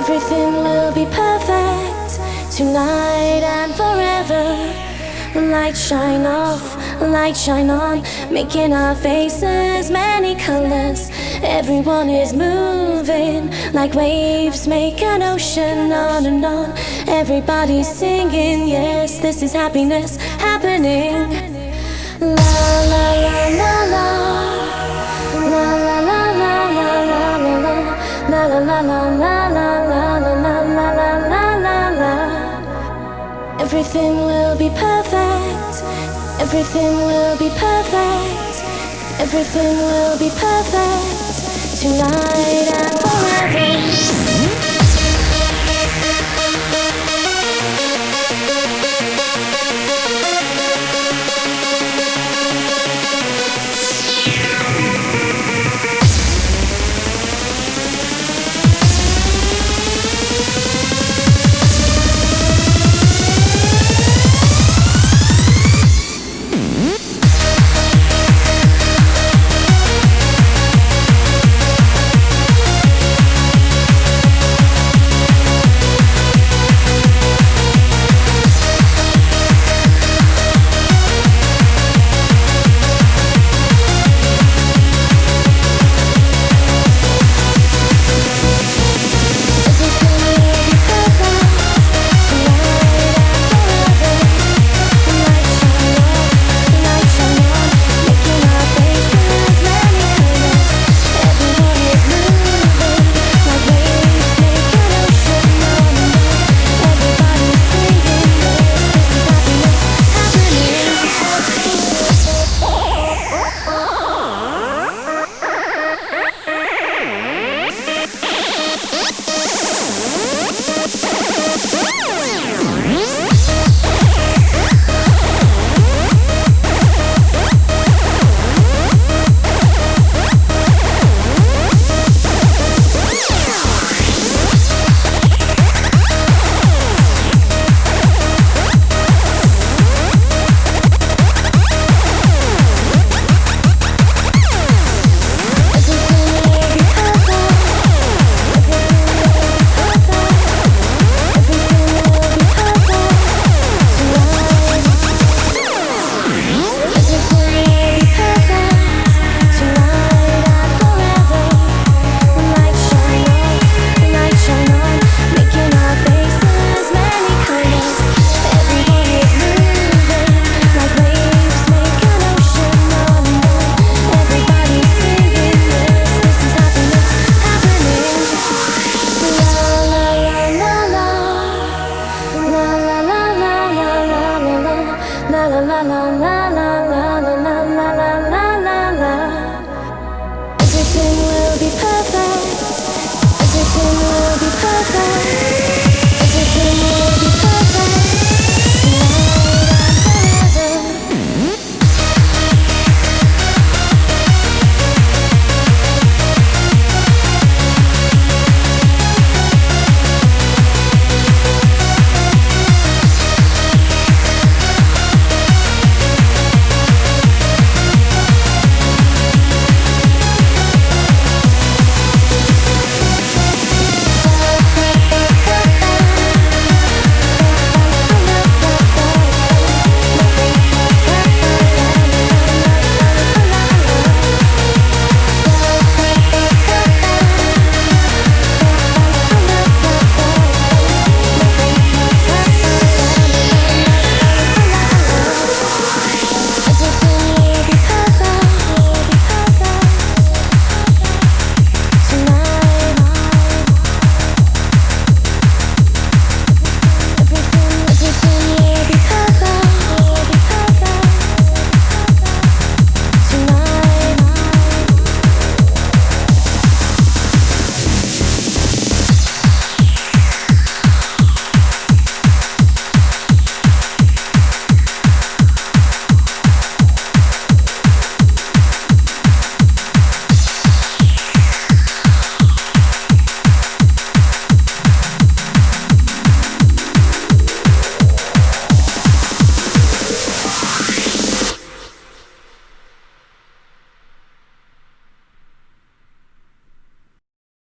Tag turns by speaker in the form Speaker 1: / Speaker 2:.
Speaker 1: Everything will be perfect tonight and forever. Light shine off, light shine on, making our faces many colors. Everyone is moving like waves make an ocean, on and on. Everybody's singing, yes, this is happiness happening. La la la la la, la la la la la la la, la la la la la la la la la la la la. Everything will be perfect. Everything will be perfect. Everything will be perfect tonight and forever.